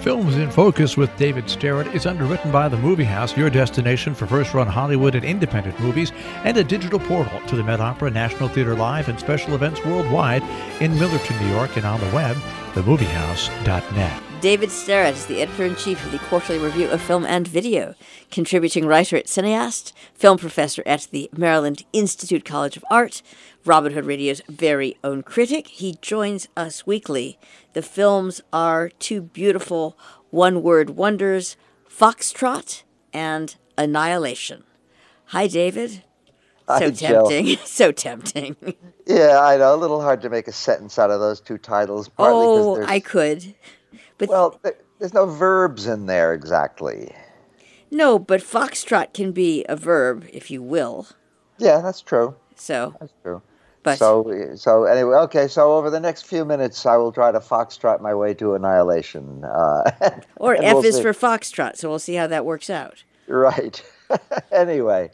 Films in Focus with David Sterrett is underwritten by The Movie House, your destination for first-run Hollywood and independent movies, and a digital portal to the Met Opera, National Theatre Live, and special events worldwide in Millerton, New York, and on the web, themoviehouse.net. David Sterrett is the editor-in-chief of the Quarterly Review of Film and Video, contributing writer at Cineast, film professor at the Maryland Institute College of Art, Robin Hood Radio's very own critic. He joins us weekly. The films are two beautiful one-word wonders, Foxtrot and Annihilation. Hi, David. Hi, tempting. Jill. So tempting. Yeah, I know. A little hard to make a sentence out of those two titles. Partly I could. But well, there's no verbs in there exactly. No, but foxtrot can be a verb, if you will. Yeah, that's true. That's true. But so anyway, okay. So over the next few minutes, I will try to foxtrot my way to annihilation. Or F is for foxtrot, so we'll see how that works out. Right. Anyway,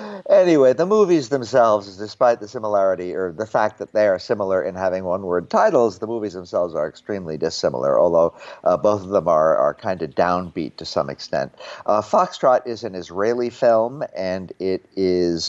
the movies themselves, despite the similarity or the fact that they are similar in having one-word titles, the movies themselves are extremely dissimilar, although both of them are kind of downbeat to some extent. Foxtrot is an Israeli film, and it is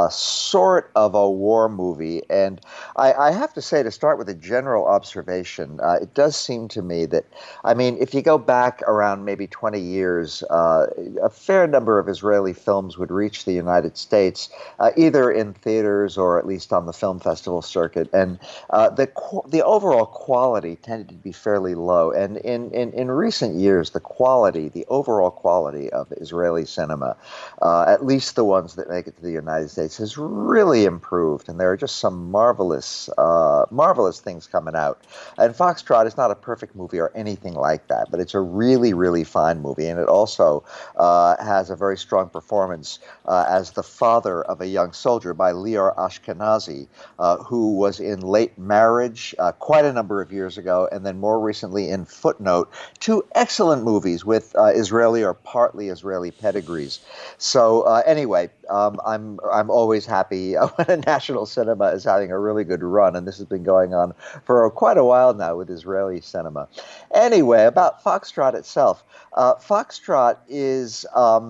sort of a war movie. And I have to say, to start with a general observation, it does seem to me that, I mean, if you go back around maybe 20 years, a fair number of Israeli films would reach the United States, either in theaters or at least on the film festival circuit, and the overall quality tended to be fairly low. And in recent years, the overall quality of Israeli cinema, at least the ones that make it to the United States, has really improved, and there are just some marvelous things coming out. And Foxtrot is not a perfect movie or anything like that, but it's a really, really fine movie, and it also has a very strong performance as the father of a young soldier by Lior Ashkenazi, who was in Late Marriage quite a number of years ago, and then more recently in Footnote, two excellent movies with Israeli or partly Israeli pedigrees. So anyway, I'm always happy when a national cinema is having a really good run, and this has been going on for quite a while now with Israeli cinema. Anyway, about Foxtrot itself. Foxtrot is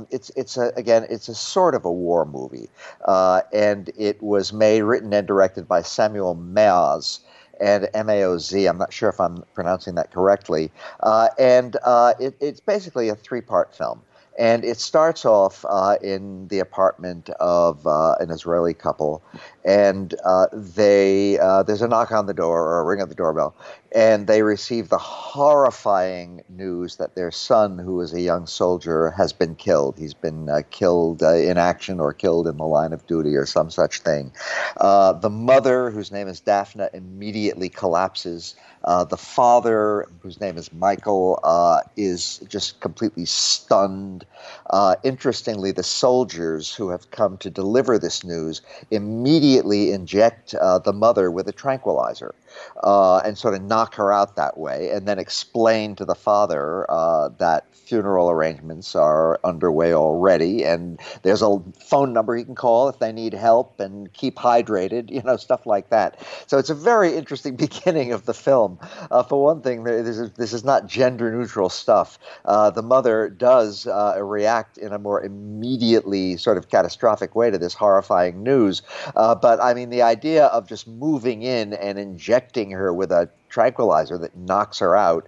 it's a sort of a war movie, and it was written and directed by Samuel Maoz, and M-A-O-Z. I'm not sure if I'm pronouncing that correctly, and it's basically a three-part film. And it starts off in the apartment of an Israeli couple, and there's a knock on the door or a ring at the doorbell, and they receive the horrifying news that their son, who is a young soldier, has been killed. He's been killed in action or killed in the line of duty or some such thing. The mother, whose name is Daphne, immediately collapses. The father, whose name is Michael, is just completely stunned. Interestingly, the soldiers who have come to deliver this news immediately inject the mother with a tranquilizer and sort of knock her out that way, and then explain to the father that funeral arrangements are underway already, and there's a phone number he can call if they need help, and keep hydrated, stuff like that. So it's a very interesting beginning of the film. For one thing, this is not gender-neutral stuff. The mother does react in a more immediately sort of catastrophic way to this horrifying news. But, I mean, the idea of just moving in and injecting her with a tranquilizer that knocks her out,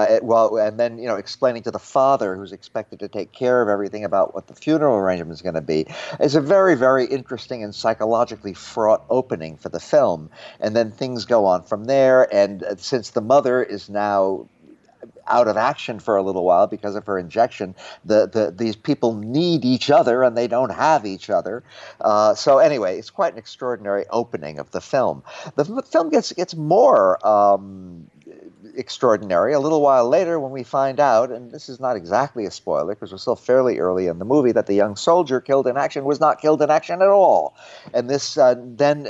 and then explaining to the father, who's expected to take care of everything about what the funeral arrangement is going to be, is a very, very interesting and psychologically fraught opening for the film. And then things go on from there, and since the mother is now out of action for a little while because of her injection, these people need each other and they don't have each other. So anyway, it's quite an extraordinary opening of the film. The film gets more extraordinary a little while later when we find out, and this is not exactly a spoiler because we're still fairly early in the movie, that the young soldier killed in action was not killed in action at all. And this then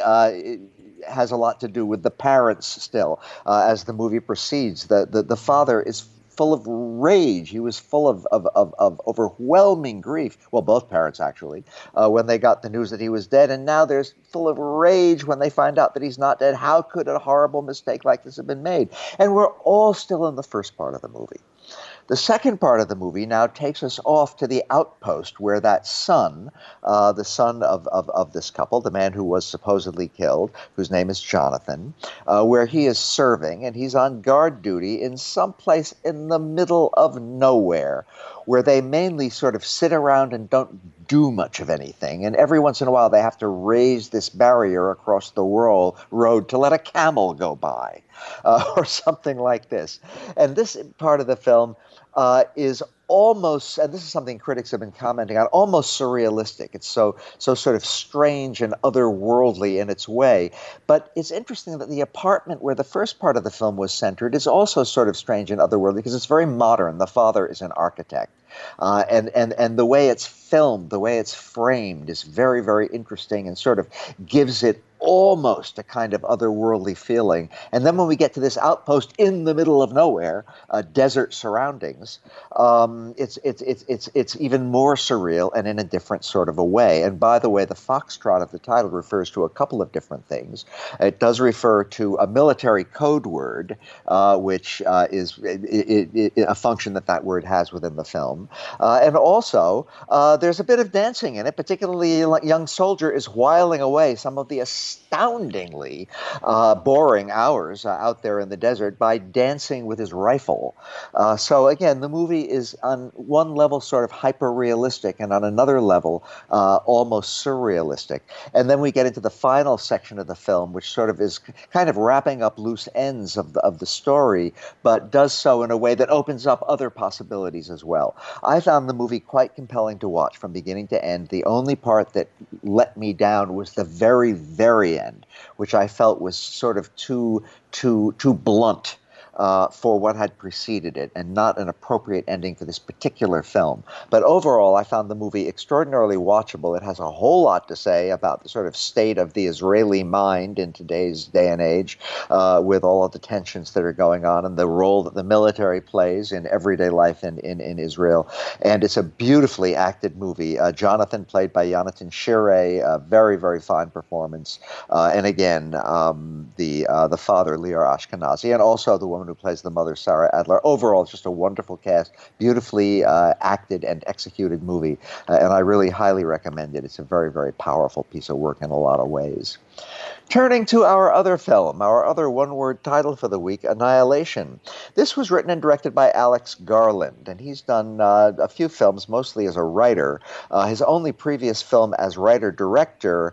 has a lot to do with the parents still. As the movie proceeds, the father is full of rage. He was full of overwhelming grief. Well, both parents, actually, when they got the news that he was dead. And now they're full of rage when they find out that he's not dead. How could a horrible mistake like this have been made? And we're all still in the first part of the movie. The second part of the movie now takes us off to the outpost where that son, the son of this couple, the man who was supposedly killed, whose name is Jonathan, where he is serving, and he's on guard duty in some place in the middle of nowhere, where they mainly sort of sit around and don't do much of anything. And every once in a while, they have to raise this barrier across the road to let a camel go by, or something like this. And this part of the film is almost, and this is something critics have been commenting on, almost surrealistic. It's so sort of strange and otherworldly in its way. But it's interesting that the apartment where the first part of the film was centered is also sort of strange and otherworldly because it's very modern. The father is an architect. And the way it's filmed, the way it's framed is very, very interesting and sort of gives it almost a kind of otherworldly feeling. And then when we get to this outpost in the middle of nowhere, desert surroundings, it's even more surreal and in a different sort of a way. And by the way, the foxtrot of the title refers to a couple of different things. It does refer to a military code word, which is a function that word has within the film. And also, there's a bit of dancing in it, particularly a young soldier is whiling away some of the astoundingly boring hours out there in the desert by dancing with his rifle. So again, the movie is on one level sort of hyper-realistic and on another level almost surrealistic. And then we get into the final section of the film, which sort of is kind of wrapping up loose ends of the story, but does so in a way that opens up other possibilities as well. I found the movie quite compelling to watch from beginning to end. The only part that let me down was the very, very end, which I felt was sort of too blunt for what had preceded it, and not an appropriate ending for this particular film. But overall, I found the movie extraordinarily watchable. It has a whole lot to say about the sort of state of the Israeli mind in today's day and age, with all of the tensions that are going on and the role that the military plays in everyday life in Israel. And it's a beautifully acted movie. Jonathan, played by Yonatan Shireh, a very, very fine performance. And again, the father, Lior Ashkenazi, and also the woman who plays the mother, Sarah Adler. Overall, it's just a wonderful cast, beautifully acted and executed movie, and I really highly recommend it. It's a very, very powerful piece of work in a lot of ways. Turning to our other film, our other one-word title for the week, Annihilation. This was written and directed by Alex Garland, and he's done a few films, mostly as a writer. His only previous film as writer-director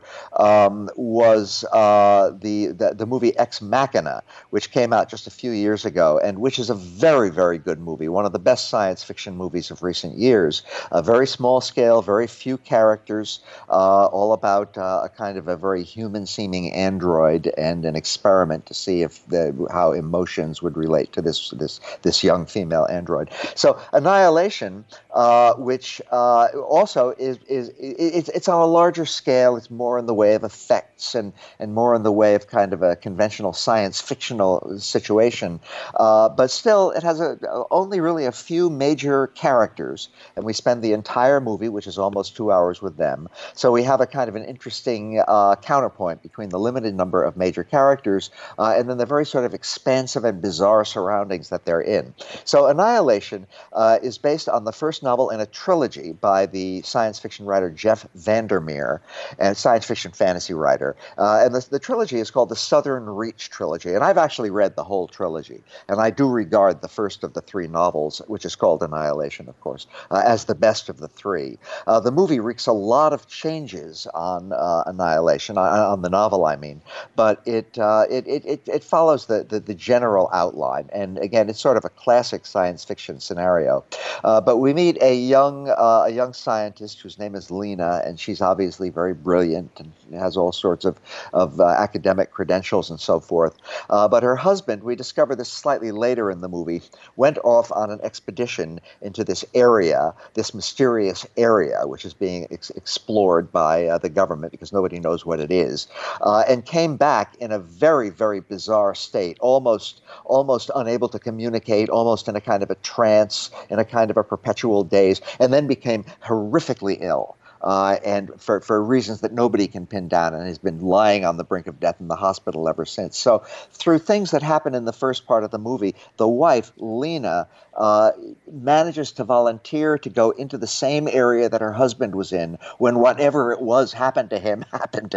was the movie Ex Machina, which came out just a few years ago, and which is a very, very good movie, one of the best science fiction movies of recent years. A very small scale, very few characters, all about a kind of a very human-seeming android and an experiment to see if how emotions would relate to this young female android. So Annihilation, which also it's on a larger scale. It's more in the way of effects and more in the way of kind of a conventional science fictional situation. But still, it has only really a few major characters, and we spend the entire movie, which is almost 2 hours, with them. So we have a kind of an interesting counterpoint between the limited number of major characters and then the very sort of expansive and bizarre surroundings that they're in. So Annihilation is based on the first novel in a trilogy by the science fiction writer Jeff Vandermeer, and science fiction fantasy writer. And the trilogy is called the Southern Reach trilogy. And I've actually read the whole trilogy. And I do regard the first of the three novels, which is called Annihilation, of course, as the best of the three. The movie wreaks a lot of changes on Annihilation, on the novel, I mean, but it follows the general outline. And again, it's sort of a classic science fiction scenario. But we meet a young scientist whose name is Lena, and she's obviously very brilliant and has all sorts of academic credentials and so forth. But her husband, we discover this slightly later in the movie, went off on an expedition into this area, this mysterious area, which is being explored by the government because nobody knows what it is, and came back in a very, very bizarre state, almost unable to communicate, almost in a kind of a trance, in a kind of a perpetual daze, and then became horrifically ill. and for reasons that nobody can pin down, and has been lying on the brink of death in the hospital ever since. So through things that happen in the first part of the movie, the wife, Lena, manages to volunteer to go into the same area that her husband was in when whatever it was happened to him.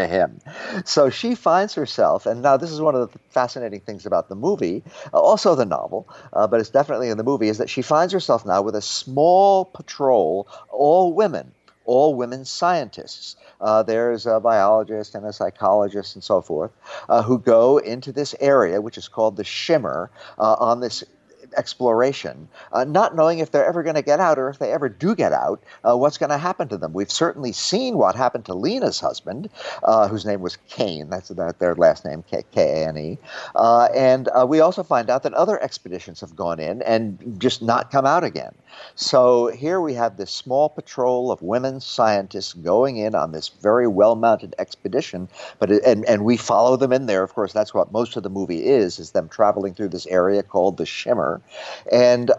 So she finds herself, and now this is one of the fascinating things about the movie, also the novel, but it's definitely in the movie, is that she finds herself now with a small patrol, all women scientists. There's a biologist and a psychologist and so forth who go into this area, which is called the Shimmer, on this exploration, not knowing if they're ever going to get out, or if they ever do get out, what's going to happen to them. We've certainly seen what happened to Lena's husband, whose name was Kane. That's their last name, Kane. And we also find out that other expeditions have gone in and just not come out again. So here we have this small patrol of women scientists going in on this very well-mounted expedition, and we follow them in there. Of course, that's what most of the movie is them traveling through this area called the Shimmer. And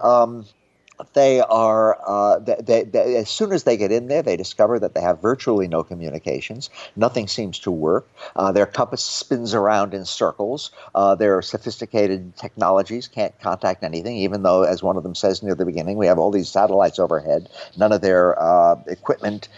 they are, as soon as they get in there, they discover that they have virtually no communications. Nothing seems to work. Their compass spins around in circles. Their sophisticated technologies can't contact anything, even though, as one of them says near the beginning, we have all these satellites overhead. None of their equipment,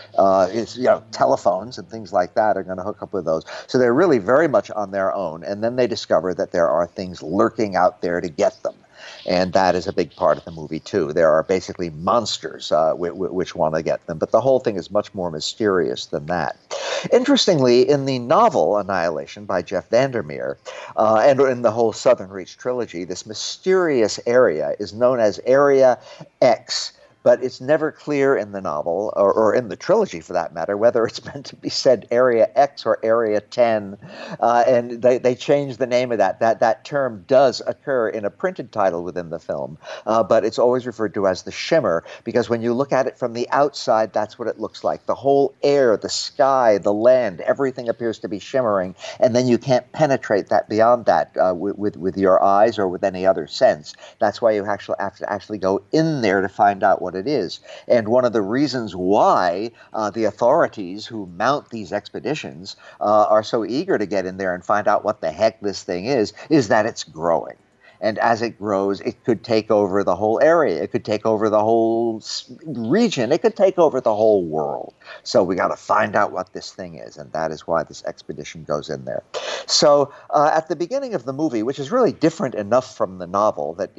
telephones and things like that are going to hook up with those. So they're really very much on their own. And then they discover that there are things lurking out there to get them. And that is a big part of the movie, too. There are basically monsters which want to get them. But the whole thing is much more mysterious than that. Interestingly, in the novel Annihilation by Jeff Vandermeer, and in the whole Southern Reach trilogy, this mysterious area is known as Area X. But it's never clear in the novel, or in the trilogy for that matter, whether it's meant to be said Area X or Area 10. And they changed the name of that. That term does occur in a printed title within the film, but it's always referred to as the Shimmer, because when you look at it from the outside, that's what it looks like. The whole air, the sky, the land, everything appears to be shimmering, and then you can't penetrate that beyond that with your eyes or with any other sense. That's why you have to actually go in there to find out what it is. And one of the reasons why the authorities who mount these expeditions are so eager to get in there and find out what the heck this thing is that it's growing. And as it grows, it could take over the whole area. It could take over the whole region. It could take over the whole world. So we got to find out what this thing is, and that is why this expedition goes in there. So at the beginning of the movie, which is really different enough from the novel that,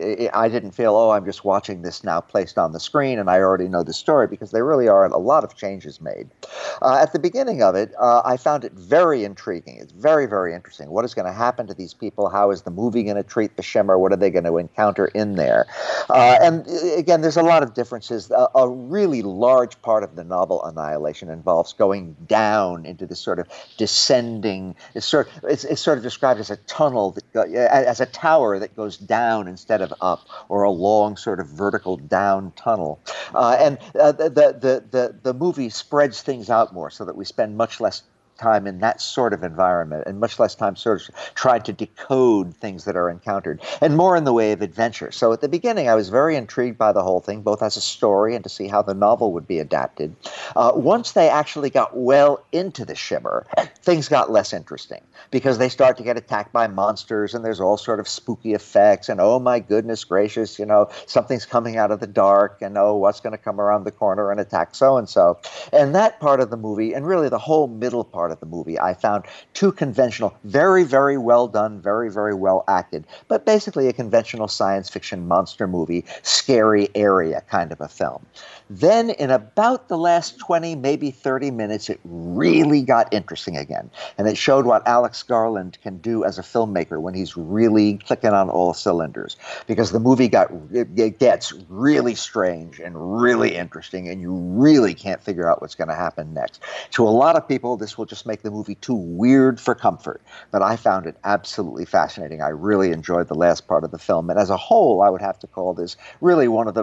I didn't feel, I'm just watching this now placed on the screen and I already know the story, because there really are a lot of changes made. At the beginning of it, I found it very intriguing. It's very, very interesting. What is going to happen to these people? How is the movie going to treat the Shimmer? What are they going to encounter in there? And again, there's a lot of differences. A really large part of the novel Annihilation involves going down into this sort of descending. It's sort of described as a tunnel, as a tower that goes down instead of up, or a long sort of vertical down tunnel. And the movie spreads things out more, so that we spend much less time in that sort of environment, and much less time sort of trying to decode things that are encountered, and more in the way of adventure. So at the beginning, I was very intrigued by the whole thing, both as a story and to see how the novel would be adapted. Once they actually got well into the Shimmer, things got less interesting, because they start to get attacked by monsters, and there's all sort of spooky effects, and oh my goodness gracious, something's coming out of the dark, and what's going to come around the corner and attack so-and-so. And that part of the movie, and really the whole middle part of the movie, I found too conventional, very, very well done, very, very well acted, but basically a conventional science fiction monster movie, scary area kind of a film. Then in about the last 20, maybe 30 minutes, it really got interesting again. And it showed what Alex Garland can do as a filmmaker when he's really clicking on all cylinders. Because the movie it gets really strange and really interesting, and you really can't figure out what's going to happen next. To a lot of people, this will just make the movie too weird for comfort. But I found it absolutely fascinating. I really enjoyed the last part of the film. And as a whole, I would have to call this really one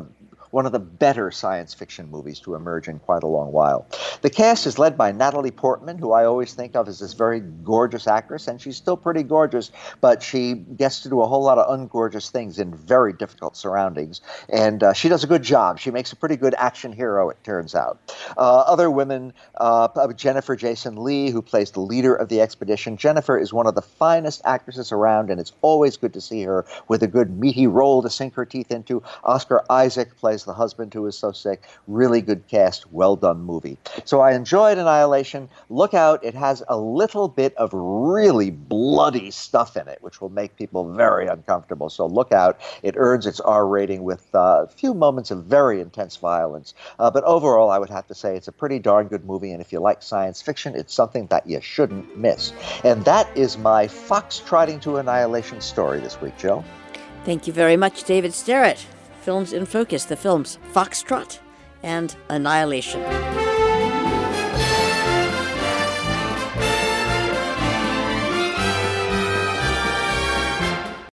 one of the better science fiction movies to emerge in quite a long while. The cast is led by Natalie Portman, who I always think of as this very gorgeous actress, and she's still pretty gorgeous, but she gets to do a whole lot of ungorgeous things in very difficult surroundings, and she does a good job. She makes a pretty good action hero, it turns out. Other women, Jennifer Jason Leigh, who plays the leader of the expedition. Jennifer is one of the finest actresses around, and it's always good to see her with a good meaty role to sink her teeth into. Oscar Isaac plays the husband who is so sick. Really good cast, well done movie. So I enjoyed Annihilation. Look out, it has a little bit of really bloody stuff in it, which will make people very uncomfortable. So look out. It earns its R rating with a few moments of very intense violence. But overall, I would have to say it's a pretty darn good movie, and if you like science fiction, it's something that you shouldn't miss. And that is my fox-trotting to Annihilation story this week, Jill. Thank you very much, David Sterrett. Films in Focus, the films Foxtrot and Annihilation.